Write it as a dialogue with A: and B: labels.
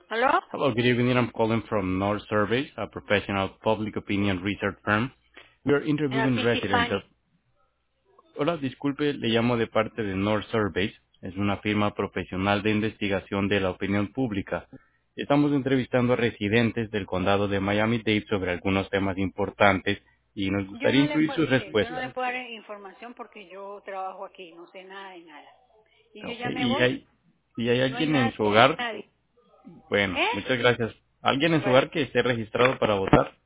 A: ¿Aló?
B: Hello, good evening. I'm calling from North Surveys, a professional public opinion research firm. We are interviewing
A: Aquí
B: residents of...
A: Tiffany.
B: Hola, disculpe, le llamo de parte de North Surveys. Es una firma profesional de investigación de la opinión pública. Estamos entrevistando a residentes del condado de Miami-Dade sobre algunos temas importantes y nos
A: Yo
B: gustaría
A: no le
B: incluir
A: puedo,
B: sus
A: mire, yo no
B: respuestas.
A: le puedo dar información porque yo trabajo aquí, no sé nada de nada. Y yo ya
B: Okay.
A: me voy,
B: ¿Y hay
A: no hay
B: alguien en
A: nada
B: su
A: que ver
B: hogar?
A: nadie.
B: Bueno,
A: ¿Eh?
B: muchas gracias. ¿Alguien en su
A: Bueno,
B: hogar que esté registrado para votar?